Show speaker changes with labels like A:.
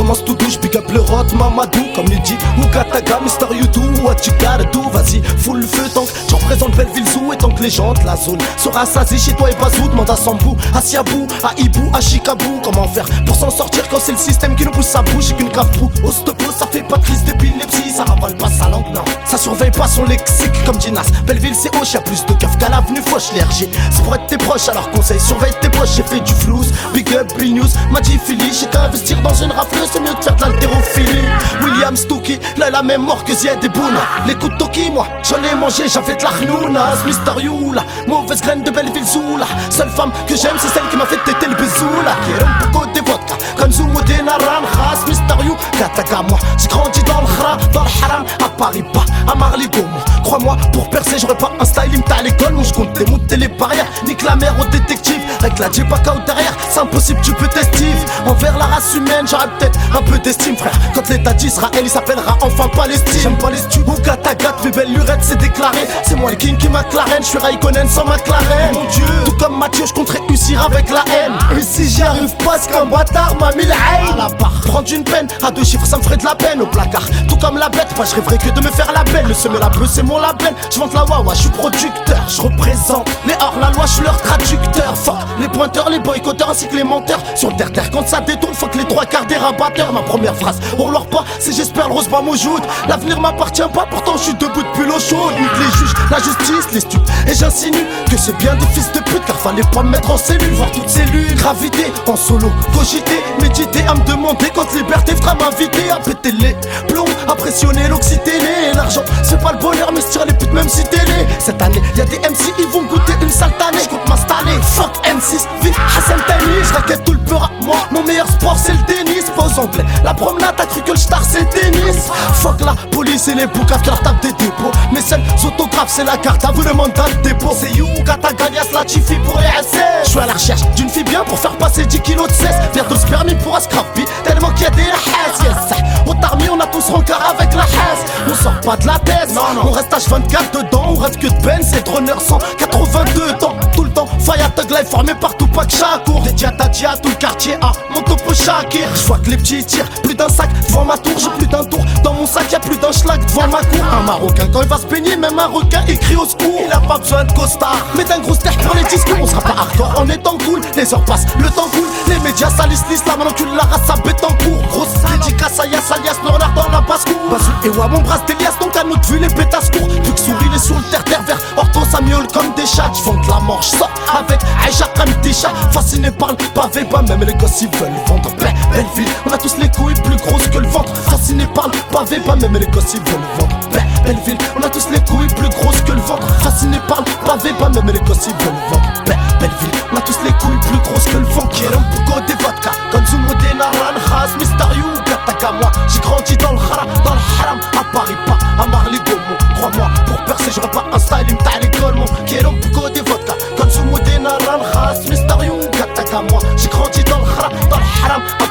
A: commence tout douche, big up le rot, Mamadou. Comme il dit, Mukataga, Mister You do what you gotta do. Vas-y, full le feu tant que tu représentes Belleville Zoo. Et tant que les gens de la zone sont rassasiés chez toi et Bazou. Demande à Sambou, à Siabou, à Ibou, à Chicabou. Comment faire pour s'en sortir quand c'est le système qui nous pousse à bouche et qu'une cave trou. Au stopo, ça fait pas de crise d'épilepsie, ça ravale pas sa langue, non. Ça surveille pas son lexique comme Dinas. Belleville c'est hoche, y'a plus de keufs qu'à l'avenue Foch. L'RG, c'est pour être tes proches, alors conseil, surveille tes proches. J'ai fait du flouze, big up, big news, m'a dit Philly. J'ai qu'à investir dans une rafleuse, c'est mieux de faire de l'haltérophilie. William Stookie, là il a même mort que Zied et Bouna. Les coups de Toki, moi, j'en ai mangé, j'avais de la khnouna. Mister You, la mauvaise graine de Belleville Zoo, la seule femme que j'aime, c'est celle qui m'a fait téter le bisou, la qui aime beaucoup des vodka, comme Zoumou des Naran, Khas, Mister You, Kataka, moi, j'ai grandi dans le khra, dans le haram, à Paris, pas à Marly-Gaumont. Crois-moi, pour percer, j'aurais pas un style, il me à l'école, mon je compte démonter les barrières, nique la mère au détective, avec la Djebaka ou derrière, c'est impossible, tu peux t'estiver. Envers la race humaine, j'aurais peut-être un peu d'estime, frère. Quand l'état d'Israël, il s'appellera enfin Palestine. J'aime pas les studs, ou Katagat, mes belles lurettes, c'est déclaré. C'est moi le king qui McLaren, je suis Raikkonen sans McLaren. Mon Dieu, tout comme Mathieu, je compte réussir avec la haine. Et si j'y arrive pas, c'est qu'un bâtard m'a mis la haine. À la barre, prendre une peine, à 2 chiffres, ça me ferait de la peine au placard. Tout comme la bête, pas je rêverais que de me faire la belle. Le semer la beuh, c'est mon label. Je vante la wawa, je suis producteur, je représente les hors-la-loi, je suis leur traducteur. Fuck les pointeurs, les boycotteurs ainsi que les menteurs. Sur le terre-terre, quand ça détourne, faut que les 3/4 des rabatteurs. Ma première phrase, on leur pas, c'est j'espère le rose pas moujoud. L'avenir m'appartient pas, pourtant je suis debout depuis l'eau chaude. Nique les juges, la justice, les stupes. Et j'insinue que c'est bien des fils de pute, car fallait pas me mettre en cellule. Voir toutes cellules, gravité, en solo, cogiter, méditer, à me demander quand liberté fera m'inviter à péter les plombs, à pressionner l'oxyténé. L'argent, c'est pas le bonheur, mais se tire les putes même si télé. Cette année, y'a des MC, ils vont goûter une sale année. J'compte m'installer, fuck M6, vite Hassan Tani. J'raquette tout le peur à moi, mon meilleur sport c'est le tennis. Pas aux anglais, la promenade, t'as cru que le star c'est le tennis. Fuck la police et les boucaves qui leur tapent des dépôts. Mes seuls autographes c'est la carte à vous le mandat de dépôt. C'est You, Katagalias, la Chifi pour les SS. Je suis à la recherche d'une fille bien pour faire passer 10 kilos de cesse. Bientôt ce permis pourra scraper, tellement qu'il y a des hasses, yes. Au tarmi on a tous rencard avec la hasse. On sort pas de la thèse, non. On reste H24 dedans, on reste que de Ben, c'est Droner 182 temps. Tout le temps, Faya Tug Life formé partout, pas que Chakour. Des Diatadia, tout le quartier A, mon topo Shakir. Je vois que les petits tirent, plus d'un sac devant ma tour. J'ai plus d'un tour, dans mon sac y'a plus d'un schlag devant ma cour. Un Marocain quand il va se baigner, même un requin écrit au secours. Il a pas besoin de costard, mais d'un gros terre pour les discours. On sera pas hardcore en étant cool, les heures passent, le temps coule. Les médias salissent l'islam, maintenant tu la race à bête en cours. Grosse dédicace à Yass alias Bernard dans la basse-cour. Bazou et Wa, mon bras d'Elias, donc à notre vue les pétasses courent. Vu que souris les sur le terre vert, Orto ça miaule comme des chats. J'vends de la mort, j'sors avec Aïcha comme des chats. Fasciné par le pavé, bah même les gosses ils veulent vendre. Belleville, on a tous les couilles plus grosses que le ventre. Fasciné par le pavé, bah même les gosses ils veulent vendre. Belleville, on a tous les couilles plus grosses que le ventre. Fasciné par le pavé, bah même les gosses ils veulent vendre. Belleville, on a tous les couilles plus grosses que le ventre. Kérom Pouko des vodka, comme Zoumou des Naran, Khas, Mister You, Kataka, moi. J'ai grandi dans le khara, dans le haram, à Paris, pas à Marly-Gaumont. Crois-moi, pour percer, j'aurais pas un style, il me t'a l'école, mon. Kérom Pouko des vodka, comme Zoumou des Naran, Khas, Mister You, Kataka, moi. J'ai grandi dans le khara, dans le haram, à